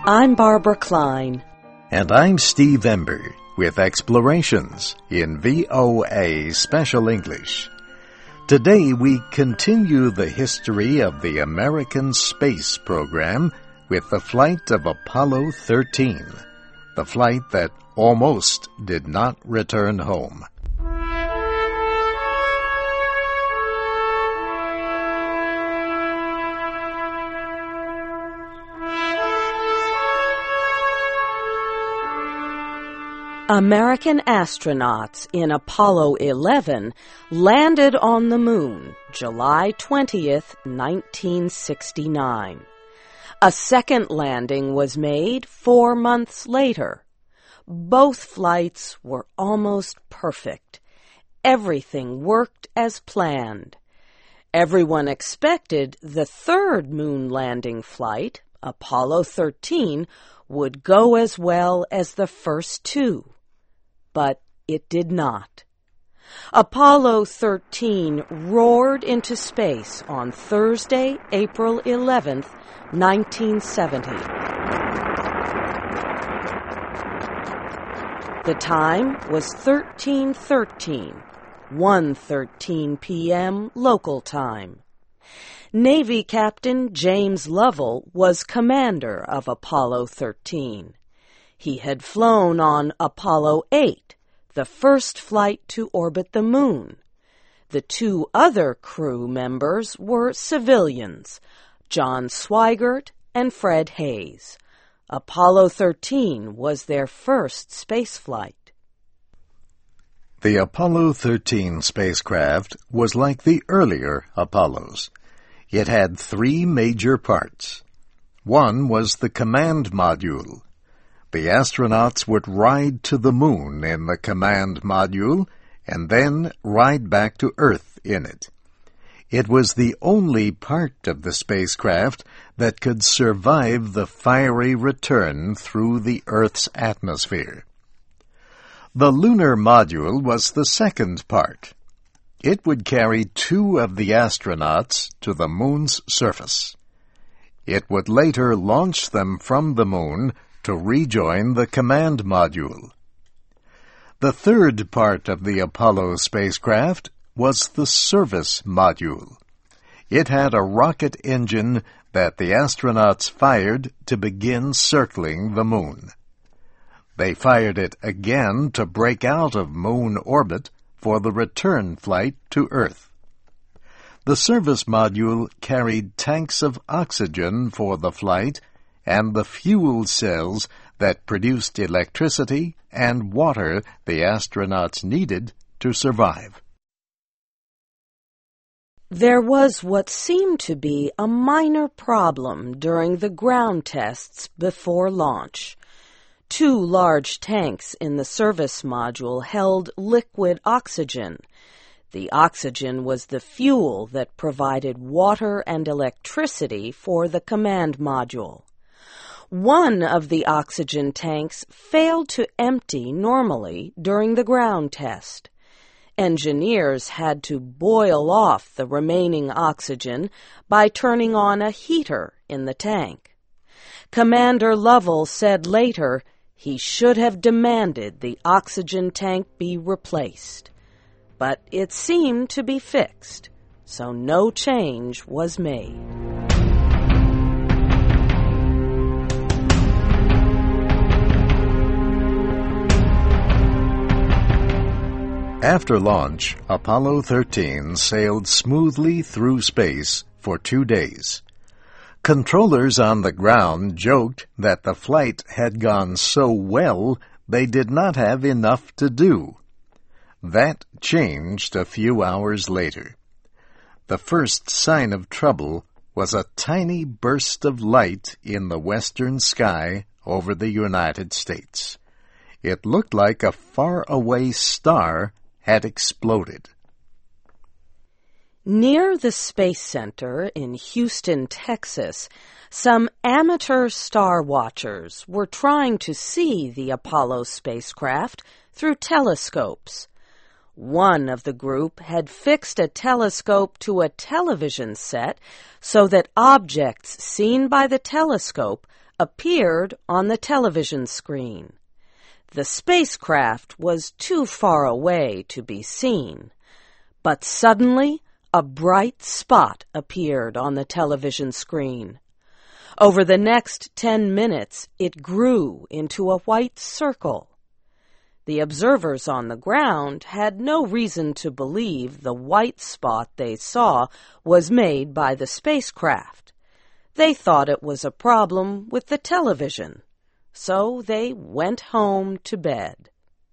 I'm Barbara Klein. And I'm Steve Ember with Explorations in VOA Special English. Today we continue the history of the American space program with the flight of Apollo 13, the flight that almost did not return home. American astronauts in Apollo 11 landed on the moon July 20th, 1969. A second landing was made 4 months later. Both flights were almost perfect. Everything worked as planned. Everyone expected the third moon landing flight, Apollo 13, would go as well as the first two. But it did not. Apollo 13 roared into space on Thursday, April 11th, 1970. The time was 13:13, 1:13 p.m. local time. Navy Captain James Lovell was commander of Apollo 13. He had flown on Apollo 8, the first flight to orbit the moon. The two other crew members were civilians, John Swigert and Fred Haise. Apollo 13 was their first spaceflight. The Apollo 13 spacecraft was like the earlier Apollos. It had 3 major parts. One was the command module. The astronauts would ride to the moon in the command module and then ride back to Earth in it. It was the only part of the spacecraft that could survive the fiery return through the Earth's atmosphere. The lunar module was the second part. It would carry 2 of the astronauts to the moon's surface. It would later launch them from the moon to rejoin the command module. The third part of the Apollo spacecraft was the service module. It had a rocket engine that the astronauts fired to begin circling the moon. They fired it again to break out of moon orbit for the return flight to Earth. The service module carried tanks of oxygen for the flight and the fuel cells that produced electricity and water the astronauts needed to survive. There was what seemed to be a minor problem during the ground tests before launch. 2 large tanks in the service module held liquid oxygen. The oxygen was the fuel that provided water and electricity for the command module. One of the oxygen tanks failed to empty normally during the ground test. Engineers had to boil off the remaining oxygen by turning on a heater in the tank. Commander Lovell said later he should have demanded the oxygen tank be replaced. But it seemed to be fixed, so no change was made. After launch, Apollo 13 sailed smoothly through space for 2 days. Controllers on the ground joked that the flight had gone so well they did not have enough to do. That changed a few hours later. The first sign of trouble was a tiny burst of light in the western sky over the United States. It looked like a faraway star had exploded. Near the Space Center in Houston, Texas, some amateur star watchers were trying to see the Apollo spacecraft through telescopes. One of the group had fixed a telescope to a television set so that objects seen by the telescope appeared on the television screen. The spacecraft was too far away to be seen, but suddenly a bright spot appeared on the television screen. Over the next 10 minutes, it grew into a white circle. The observers on the ground had no reason to believe the white spot they saw was made by the spacecraft. They thought it was a problem with the television, so they went home to bed.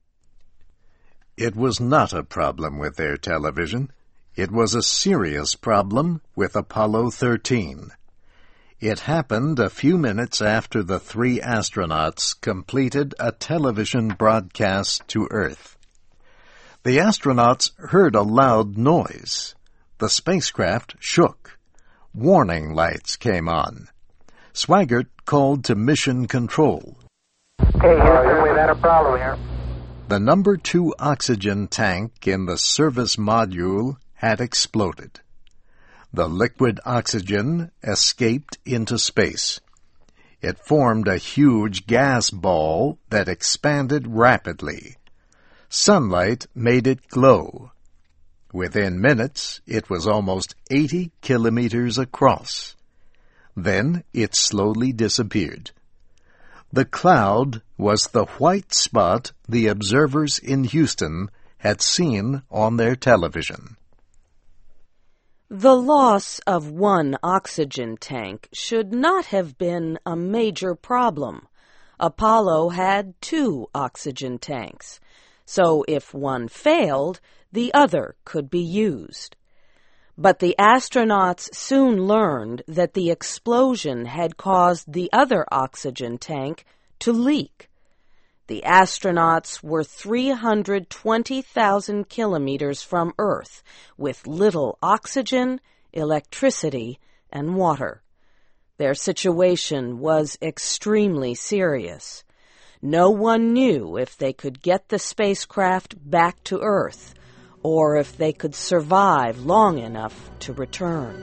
It was not a problem with their television. It was a serious problem with Apollo 13. It happened a few minutes after the 3 astronauts completed a television broadcast to Earth. The astronauts heard a loud noise. The spacecraft shook. Warning lights came on. Swaggart called to Mission Control. Okay, Houston, we've had a problem here. The number 2 oxygen tank in the service module had exploded. The liquid oxygen escaped into space. It formed a huge gas ball that expanded rapidly. Sunlight made it glow. Within minutes, it was almost 80 kilometers across. Then it slowly disappeared. The cloud was the white spot the observers in Houston had seen on their television. The loss of one oxygen tank should not have been a major problem. Apollo had 2 oxygen tanks, so if one failed, the other could be used. But the astronauts soon learned that the explosion had caused the other oxygen tank to leak. The astronauts were 320,000 kilometers from Earth, with little oxygen, electricity, and water. Their situation was extremely serious. No one knew if they could get the spacecraft back to Earth, or if they could survive long enough to return.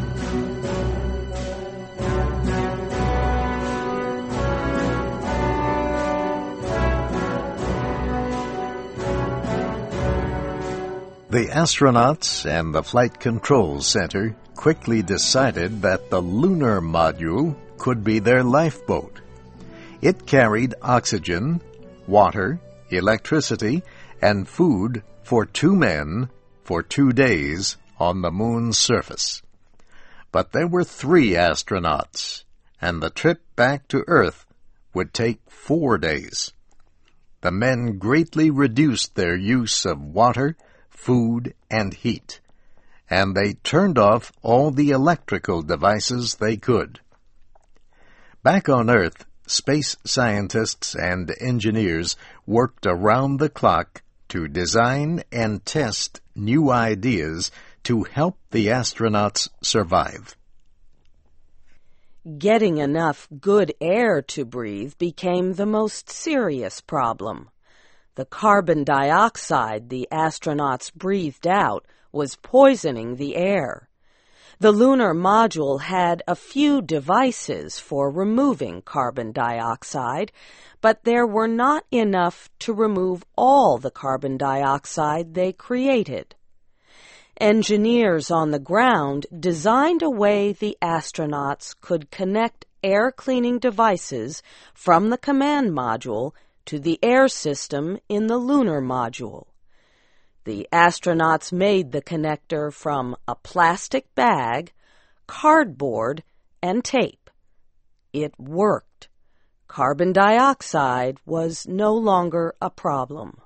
The astronauts and the Flight Control Center quickly decided that the lunar module could be their lifeboat. It carried oxygen, water, electricity, and food for 2 men for 2 days on the moon's surface. But there were 3 astronauts, and the trip back to Earth would take 4 days. The men greatly reduced their use of water, food, and heat, and they turned off all the electrical devices they could. Back on Earth, space scientists and engineers worked around the clock to design and test new ideas to help the astronauts survive. Getting enough good air to breathe became the most serious problem. The carbon dioxide the astronauts breathed out was poisoning the air. The lunar module had a few devices for removing carbon dioxide, but there were not enough to remove all the carbon dioxide they created. Engineers on the ground designed a way the astronauts could connect air-cleaning devices from the command module to the air system in the lunar module. The astronauts made the connector from a plastic bag, cardboard, and tape. It worked. Carbon dioxide was no longer a problem.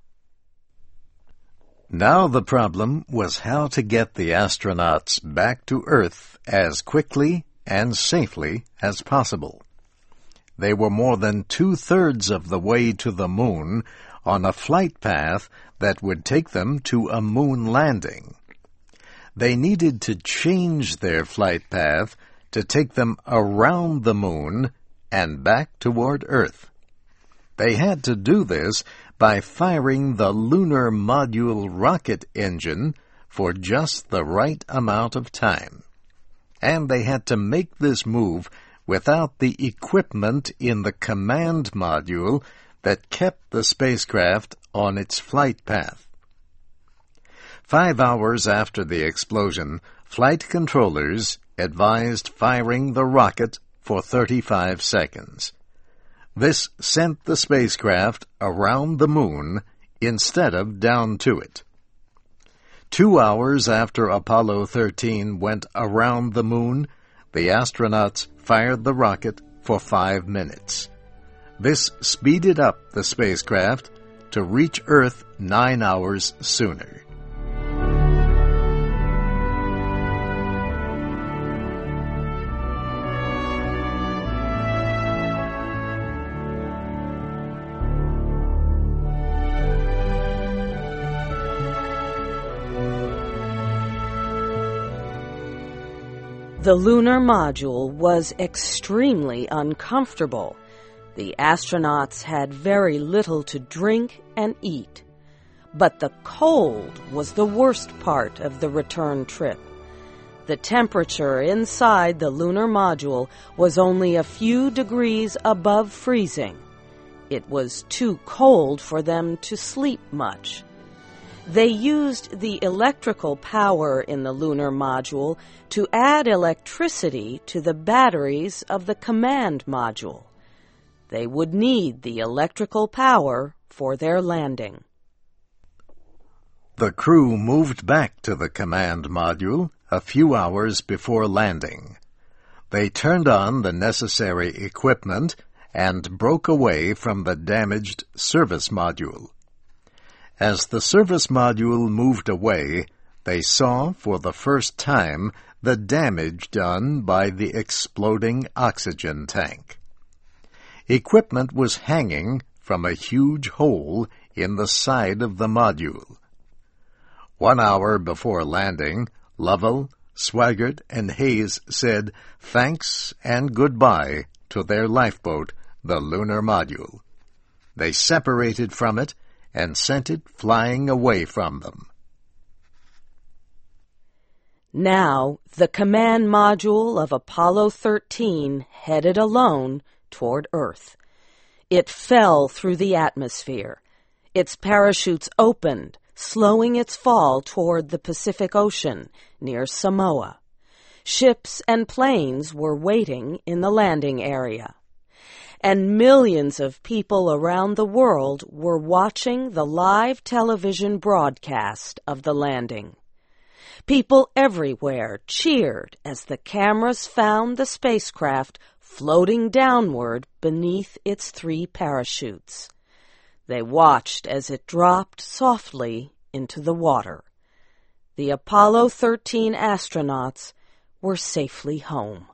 Now the problem was how to get the astronauts back to Earth as quickly and safely as possible. They were more than 2/3 of the way to the moon on a flight path that would take them to a moon landing. They needed to change their flight path to take them around the moon and back toward Earth. They had to do this by firing the lunar module rocket engine for just the right amount of time. And they had to make this move without the equipment in the command module that kept the spacecraft on its flight path. 5 hours after the explosion, flight controllers advised firing the rocket for 35 seconds. This sent the spacecraft around the moon instead of down to it. 2 hours after Apollo 13 went around the moon, the astronauts fired the rocket for 5 minutes. This speeded up the spacecraft to reach Earth 9 hours sooner. The lunar module was extremely uncomfortable. The astronauts had very little to drink and eat. But the cold was the worst part of the return trip. The temperature inside the lunar module was only a few degrees above freezing. It was too cold for them to sleep much. They used the electrical power in the lunar module to add electricity to the batteries of the command module. They would need the electrical power for their landing. The crew moved back to the command module a few hours before landing. They turned on the necessary equipment and broke away from the damaged service module. As the service module moved away, they saw for the first time the damage done by the exploding oxygen tank. Equipment was hanging from a huge hole in the side of the module. 1 hour before landing, Lovell, Swaggart, and Hayes said thanks and goodbye to their lifeboat, the lunar module. They separated from it and sent it flying away from them. Now, the command module of Apollo 13 headed alone toward Earth. It fell through the atmosphere. Its parachutes opened, slowing its fall toward the Pacific Ocean near Samoa. Ships and planes were waiting in the landing area. And millions of people around the world were watching the live television broadcast of the landing. People everywhere cheered as the cameras found the spacecraft floating downward beneath its 3 parachutes. They watched as it dropped softly into the water. The Apollo 13 astronauts were safely home.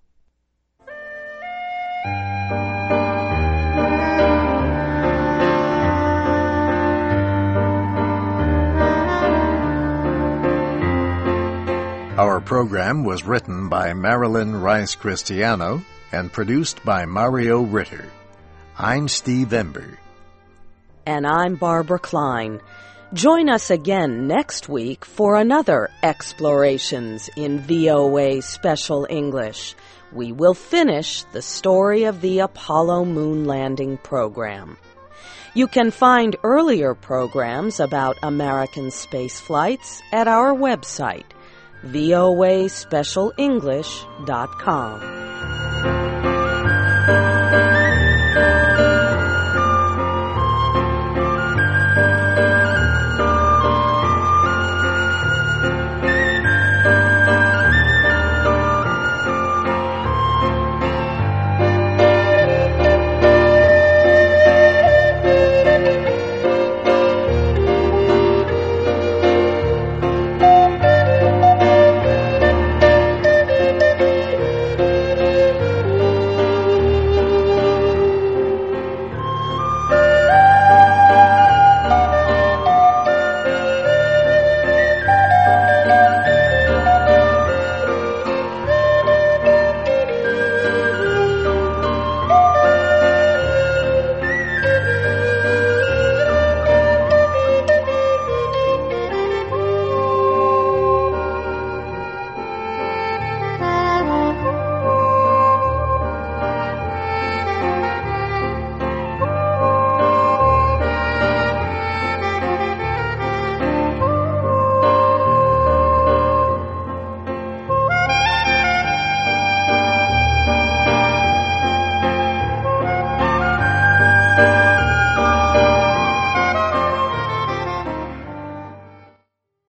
Our program was written by Marilyn Rice Cristiano and produced by Mario Ritter. I'm Steve Ember. And I'm Barbara Klein. Join us again next week for another Explorations in VOA Special English. We will finish the story of the Apollo moon landing program. You can find earlier programs about American space flights at our website, voaspecialenglish.com.